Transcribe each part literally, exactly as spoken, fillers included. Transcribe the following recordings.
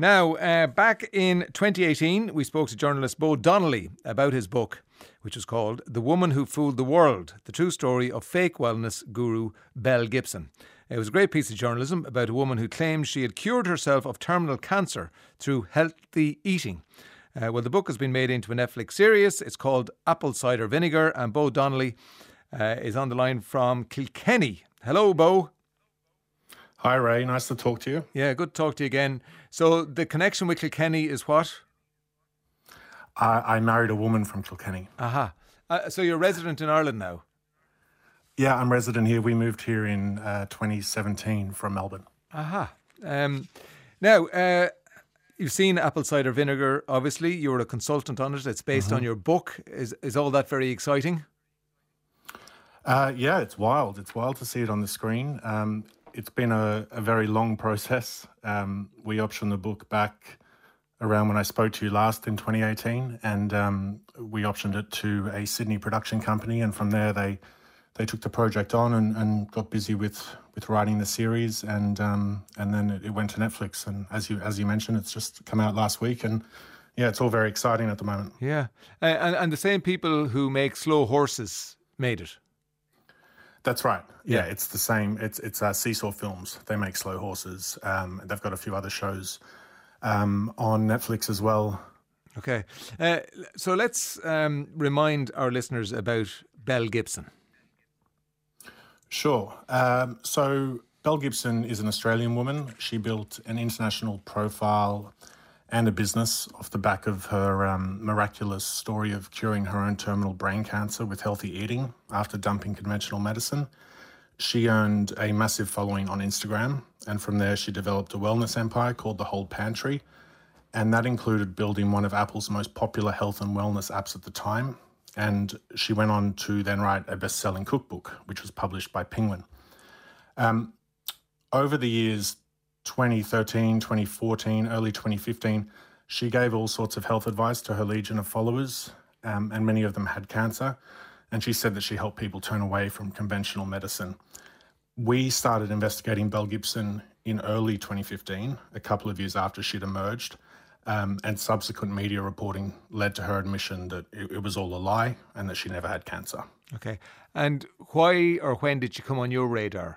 Now, uh, back in twenty eighteen, we spoke to journalist Bo Donnelly about his book, which was called The Woman Who Fooled the World, the true story of fake wellness guru Belle Gibson. It was a great piece of journalism about a woman who claimed she had cured herself of terminal cancer through healthy eating. Uh, well, the book has been made into a Netflix series. It's called Apple Cider Vinegar, and Bo Donnelly uh, is on the line from Kilkenny. Hello, Bo. Hi, Ray. Nice to talk to you. Yeah, good to talk to you again. So the connection with Kilkenny is what? I, I married a woman from Kilkenny. Aha. Uh, so you're a resident in Ireland now? Yeah, I'm resident here. We moved here in uh, twenty seventeen from Melbourne. Aha. Um, now, uh, you've seen Apple Cider Vinegar, obviously. You were a consultant on it. It's based mm-hmm. on your book. Is, is all that very exciting? Uh, yeah, it's wild. It's wild to see it on the screen. Um, it's been a, a very long process. Um, we optioned the book back around when I spoke to you last in twenty eighteen, and um, we optioned it to a Sydney production company, and from there they they took the project on and, and got busy with, with writing the series, and um, and then it, it went to Netflix, and as you as you mentioned, it's just come out last week, and yeah, it's all very exciting at the moment. Yeah, uh, and and the same people who make Slow Horses made it. That's right. Yeah, yeah, it's the same. It's it's uh, Seesaw Films. They make Slow Horses. Um, they've got a few other shows um, on Netflix as well. Okay. Uh, so let's um, remind our listeners about Belle Gibson. Sure. Um, so Belle Gibson is an Australian woman. She built an international profile and a business off the back of her um, miraculous story of curing her own terminal brain cancer with healthy eating after dumping conventional medicine. She earned a massive following on Instagram, and from there she developed a wellness empire called The Whole Pantry, and that included building one of Apple's most popular health and wellness apps at the time. And she went on to then write a best-selling cookbook, which was published by Penguin. Um, over the years, twenty thirteen, twenty fourteen, early twenty fifteen, she gave all sorts of health advice to her legion of followers, um, and many of them had cancer. And she said that she helped people turn away from conventional medicine. We started investigating Belle Gibson in early twenty fifteen, a couple of years after she'd emerged, um, and subsequent media reporting led to her admission that it, it was all a lie and that she never had cancer. Okay. And why or when did she come on your radar?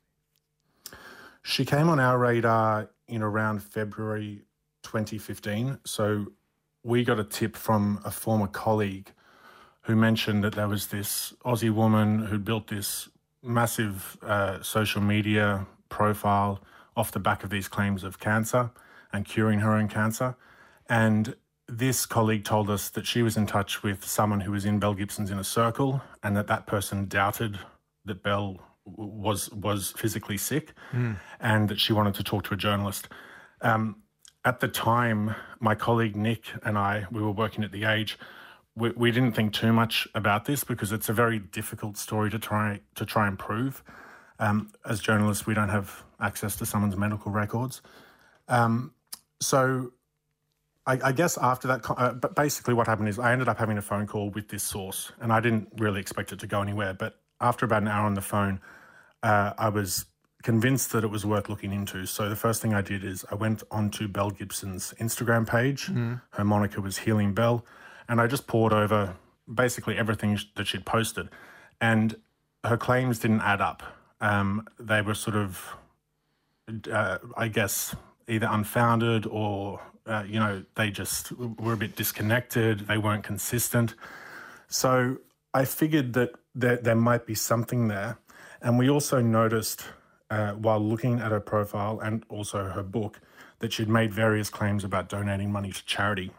She came on our radar in around February twenty fifteen. So we got a tip from a former colleague who mentioned that there was this Aussie woman who built this massive uh, social media profile off the back of these claims of cancer and curing her own cancer. And this colleague told us that she was in touch with someone who was in Belle Gibson's inner circle, and that that person doubted that Belle was was physically sick, mm. and that she wanted to talk to a journalist. Um, at the time, my colleague Nick and I, we were working at The Age. We, we didn't think too much about this because it's a very difficult story to try to try and prove. Um, as journalists, we don't have access to someone's medical records. Um, so I, I guess after that, uh, but basically what happened is I ended up having a phone call with this source, and I didn't really expect it to go anywhere. But after about an hour on the phone, uh, I was convinced that it was worth looking into. So the first thing I did is I went onto Belle Gibson's Instagram page. Mm. Her moniker was Healing Belle. And I just poured over basically everything that she'd posted. And her claims didn't add up. Um, they were sort of, uh, I guess, either unfounded or, uh, you know, they just were a bit disconnected. They weren't consistent. So I figured that there, there might be something there. And we also noticed uh, while looking at her profile and also her book that she'd made various claims about donating money to charity.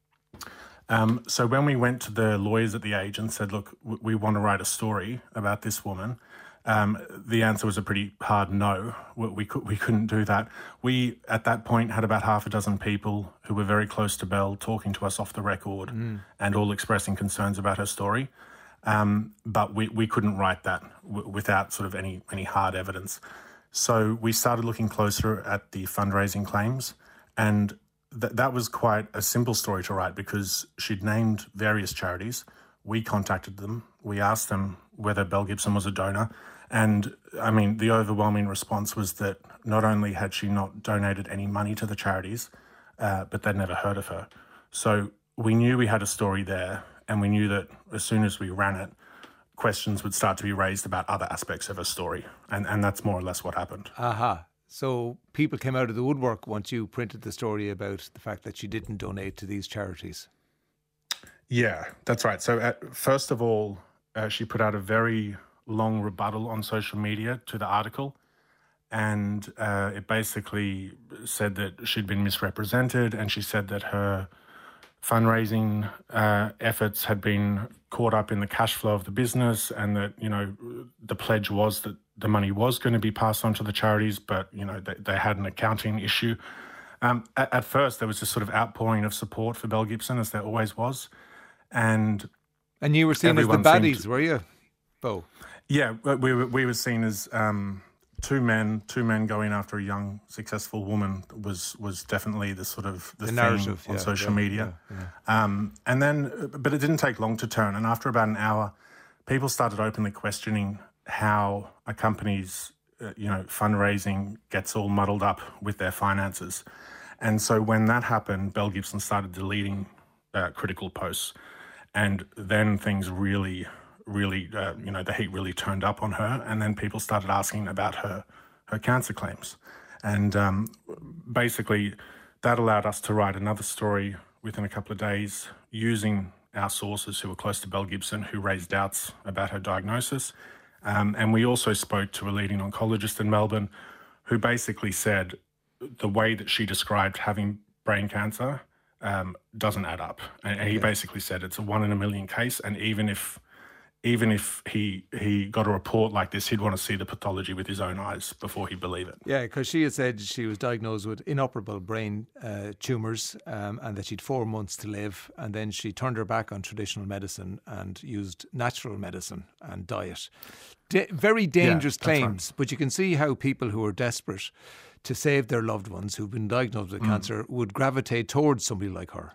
Um, so when we went to the lawyers at The Age and said, look, w- we want to write a story about this woman, um, the answer was a pretty hard no. We, we, could, we couldn't do that. We, at that point, had about half a dozen people who were very close to Belle talking to us off the record mm. and all expressing concerns about her story. Um, but we, we couldn't write that w- without sort of any, any hard evidence. So we started looking closer at the fundraising claims, and Th- that was quite a simple story to write because she'd named various charities. We contacted them. We asked them whether Belle Gibson was a donor. And, I mean, the overwhelming response was that not only had she not donated any money to the charities, uh, but they'd never heard of her. So we knew we had a story there, and we knew that as soon as we ran it, questions would start to be raised about other aspects of her story. And, and that's more or less what happened. Aha. So people came out of the woodwork once you printed the story about the fact that she didn't donate to these charities. Yeah, that's right. So at, first of all, uh, she put out a very long rebuttal on social media to the article. And uh, it basically said that she'd been misrepresented, and she said that her fundraising uh, efforts had been caught up in the cash flow of the business, and that, you know, the pledge was that the money was going to be passed on to the charities, but, you know, they, they had an accounting issue. Um, at, at first, there was this sort of outpouring of support for Belle Gibson, as there always was. And and you were seen as the baddies, to, were you, Bo? Yeah, we were, we were seen as... Um, Two men, two men going after a young, successful woman was was definitely the sort of the, the thing narrative on yeah, social yeah, media. Yeah, yeah. Um, and then, but it didn't take long to turn. And after about an hour, people started openly questioning how a company's, uh, you know, fundraising gets all muddled up with their finances. And so when that happened, Belle Gibson started deleting uh, critical posts, and then things really. really, uh, you know, the heat really turned up on her, and then people started asking about her her cancer claims. And um, basically that allowed us to write another story within a couple of days using our sources who were close to Belle Gibson, who raised doubts about her diagnosis. Um, and we also spoke to a leading oncologist in Melbourne who basically said the way that she described having brain cancer um, doesn't add up. And he basically said it's a one in a million case, and even if Even if he he got a report like this, he'd want to see the pathology with his own eyes before he'd believe it. Yeah, because she had said she was diagnosed with inoperable brain uh, tumours um, and that she'd four months to live. And then she turned her back on traditional medicine and used natural medicine and diet. Da- very dangerous yeah, claims, right. But you can see how people who are desperate to save their loved ones who've been diagnosed with mm. cancer would gravitate towards somebody like her.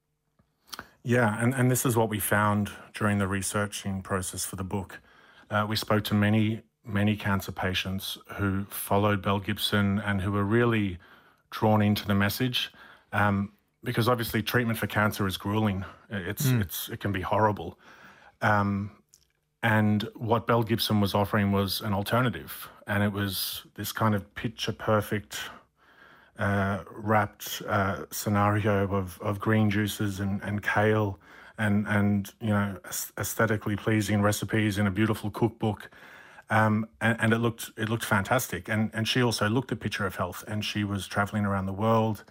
Yeah, and, and this is what we found during the researching process for the book. Uh, we spoke to many, many cancer patients who followed Belle Gibson and who were really drawn into the message, um, because obviously treatment for cancer is grueling. It's mm. it's it can be horrible. Um, and what Belle Gibson was offering was an alternative, and it was this kind of picture-perfect Uh, wrapped uh, scenario of, of green juices and, and kale and, and, you know, aesthetically pleasing recipes in a beautiful cookbook. Um, and, and it looked it looked fantastic. And, and she also looked a picture of health, and she was traveling around the world,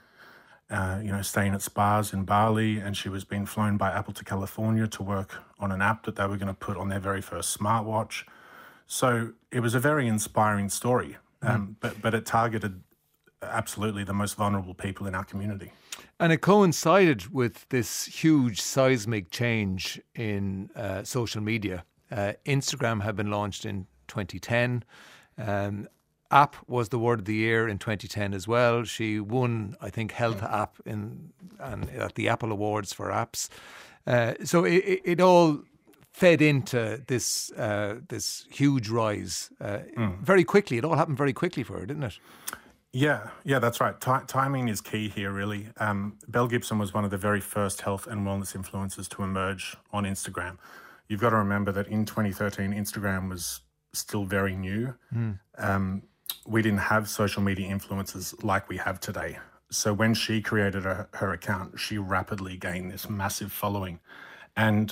uh, you know, staying at spas in Bali, and she was being flown by Apple to California to work on an app that they were going to put on their very first smartwatch. So it was a very inspiring story, um, mm. but, but it targeted absolutely the most vulnerable people in our community. And it coincided with this huge seismic change in uh, social media. Uh, Instagram had been launched in twenty ten. Um, app was the word of the year in twenty ten as well. She won, I think, Health App in and at the Apple Awards for apps. Uh, so it, it, it all fed into this uh, this huge rise uh, mm. very quickly. It all happened very quickly for her, didn't it? Yeah, yeah, that's right. T- timing is key here, really. Um, Belle Gibson was one of the very first health and wellness influencers to emerge on Instagram. You've got to remember that in twenty thirteen, Instagram was still very new. Mm. Um, we didn't have social media influencers like we have today. So when she created her, her account, she rapidly gained this massive following. And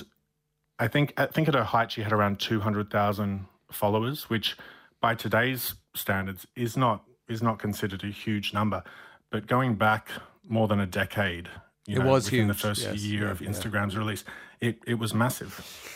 I think, I think at her height, she had around two hundred thousand followers, which by today's standards is not is not considered a huge number, but going back more than a decade, you it know, was within huge. the first yes, year yeah, of Instagram's yeah. release, it, it was massive.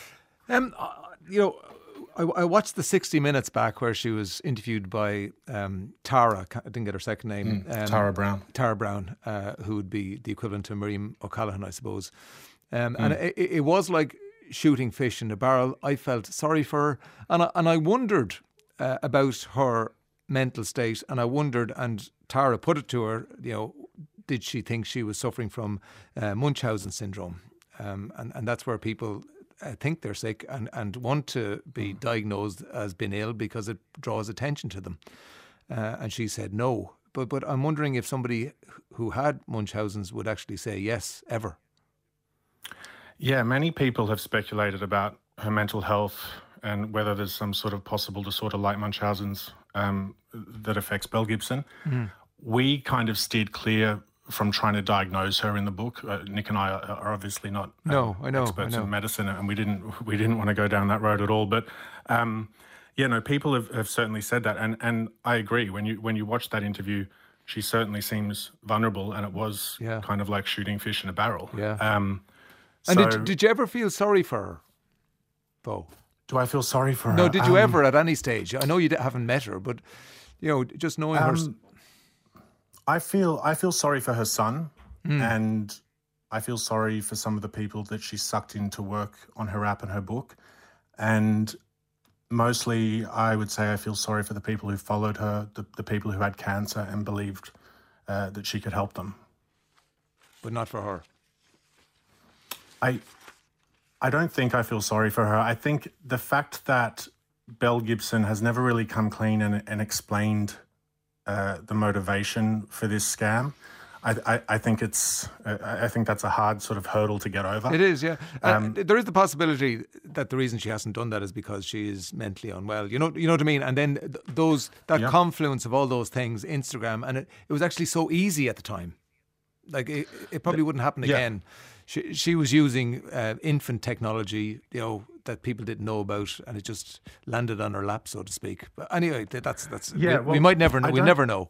Um, uh, you know, I, I watched the sixty minutes back where she was interviewed by um, Tara, I didn't get her second name. Mm, um, Tara Brown. Tara Brown, uh, who would be the equivalent to Miriam O'Callaghan, I suppose. Um, mm. And it, it was like shooting fish in a barrel. I felt sorry for her, and I, and I wondered uh, about her mental state, and I wondered, and Tara put it to her, you know, did she think she was suffering from uh, Munchausen syndrome? Um, and, and that's where people uh, think they're sick and, and want to be diagnosed as being ill because it draws attention to them. Uh, and she said no, but but I'm wondering if somebody who had Munchausen's would actually say yes, ever. Yeah, many people have speculated about her mental health and whether there's some sort of possible disorder like Munchausen's um, that affects Belle Gibson. Mm. We kind of steered clear from trying to diagnose her in the book. Uh, Nick and I are, are obviously not uh, no, I know, experts I know. in medicine, and we didn't we didn't want to go down that road at all. But um, yeah, no, people have, have certainly said that, and and I agree. When you when you watch that interview, she certainly seems vulnerable, and it was yeah. kind of like shooting fish in a barrel. Yeah. Um, and so, did did you ever feel sorry for her, Bo? Do I feel sorry for her? No, did you um, ever at any stage? I know you haven't met her, but you know, just knowing um, her. I feel I feel sorry for her son, mm. and I feel sorry for some of the people that she sucked into work on her app and her book, and mostly I would say I feel sorry for the people who followed her, the, the people who had cancer and believed uh, that she could help them. But not for her. I I don't think I feel sorry for her. I think the fact that Belle Gibson has never really come clean and, and explained uh, the motivation for this scam, I, I, I think it's uh, I think that's a hard sort of hurdle to get over. It is, yeah. Um, uh, there is the possibility that the reason she hasn't done that is because she is mentally unwell. You know, you know what I mean. And then th- those that yeah. confluence of all those things, Instagram, and it, it was actually so easy at the time. Like it, it probably wouldn't happen yeah. again. She she was using uh, infant technology, you know, that people didn't know about, and it just landed on her lap, so to speak. But anyway, that's that's yeah. We, well, we might never know. We never know.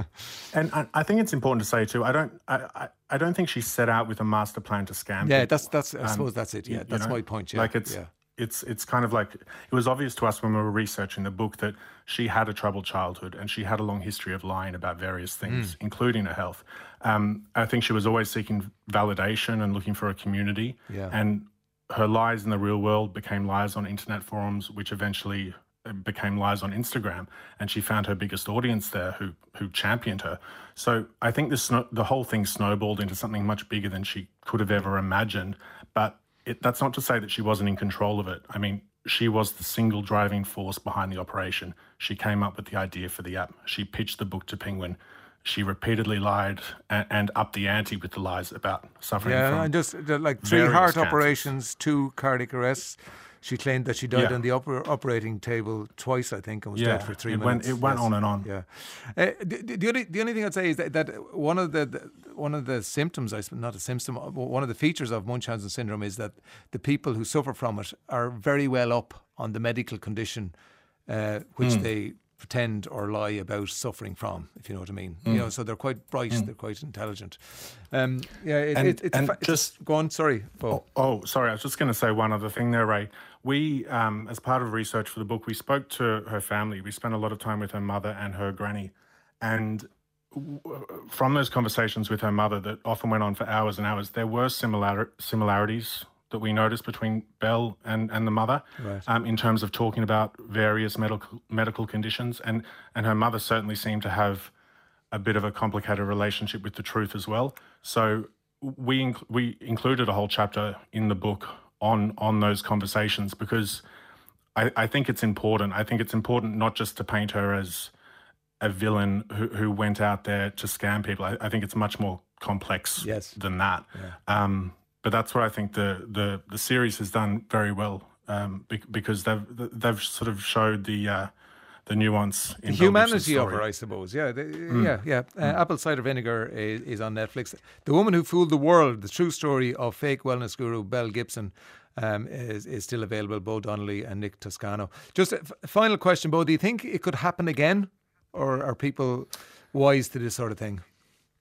and I, I think it's important to say too. I don't. I, I, I don't think she set out with a master plan to scam. Yeah, people. that's that's. I um, suppose that's it. Yeah, that's you know, my point. Yeah, like it's. Yeah. It's it's kind of like, it was obvious to us when we were researching the book that she had a troubled childhood and she had a long history of lying about various things, mm. including her health. Um, I think she was always seeking validation and looking for a community. Yeah. And her lies in the real world became lies on internet forums, which eventually became lies on Instagram. And she found her biggest audience there who who championed her. So I think this the whole thing snowballed into something much bigger than she could have ever imagined. But It, that's not to say that she wasn't in control of it. I mean, she was the single driving force behind the operation. She came up with the idea for the app. She pitched the book to Penguin. She repeatedly lied and, and upped the ante with the lies about suffering yeah, from and just like three heart cancers. operations, two cardiac arrests. She claimed that she died yeah. on the oper- operating table twice, I think, and was yeah. dead for three it minutes. Went, it went yes. on and on. Yeah. Uh, the, the only the only thing I'd say is that, that one of the, the one of the symptoms, I suppose, not a symptom, one of the features of Munchausen syndrome is that the people who suffer from it are very well up on the medical condition, uh, which mm. they pretend or lie about suffering from, if you know what I mean. Mm. You know, so they're quite bright, mm. they're quite intelligent. Um, yeah, it, and, it, it's, and a, it's just a, go on. Sorry, Bo. Oh, oh, sorry. I was just going to say one other thing there, Ray. We, um, as part of research for the book, we spoke to her family. We spent a lot of time with her mother and her granny, and w- from those conversations with her mother that often went on for hours and hours, there were similar similarities that we noticed between Belle and, and the mother, right. um, in terms of talking about various medical medical conditions. And, and her mother certainly seemed to have a bit of a complicated relationship with the truth as well. So we inc- we included a whole chapter in the book on on those conversations because I, I think it's important. I think it's important not just to paint her as a villain who, who went out there to scam people. I, I think it's much more complex yes. than that. Yeah. Um, but that's what I think the the, the series has done very well um, because they've they've sort of showed the uh, the nuance in the humanity of her, I suppose. Yeah, the, mm. yeah, yeah. Uh, mm. Apple Cider Vinegar is, is on Netflix. The Woman Who Fooled the World: The True Story of Fake Wellness Guru Belle Gibson um, is is still available. Bo Donnelly and Nick Toscano. Just a f- final question, Bo. Do you think it could happen again, or are people wise to this sort of thing?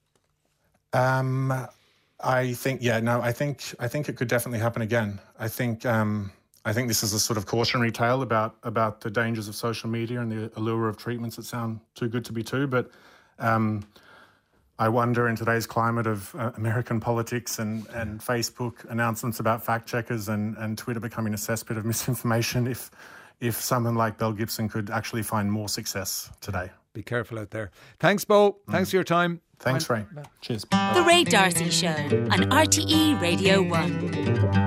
Um, I think yeah, no, I think I think it could definitely happen again. I think. Um, I think this is a sort of cautionary tale about about the dangers of social media and the allure of treatments that sound too good to be true. But um, I wonder, in today's climate of uh, American politics and, and Facebook announcements about fact checkers and, and Twitter becoming a cesspit of misinformation, if if someone like Belle Gibson could actually find more success today. Be careful out there. Thanks, Bo. Thanks mm. for your time. Thanks, Ray. Cheers. The Ray D'Arcy Show on R T E Radio one.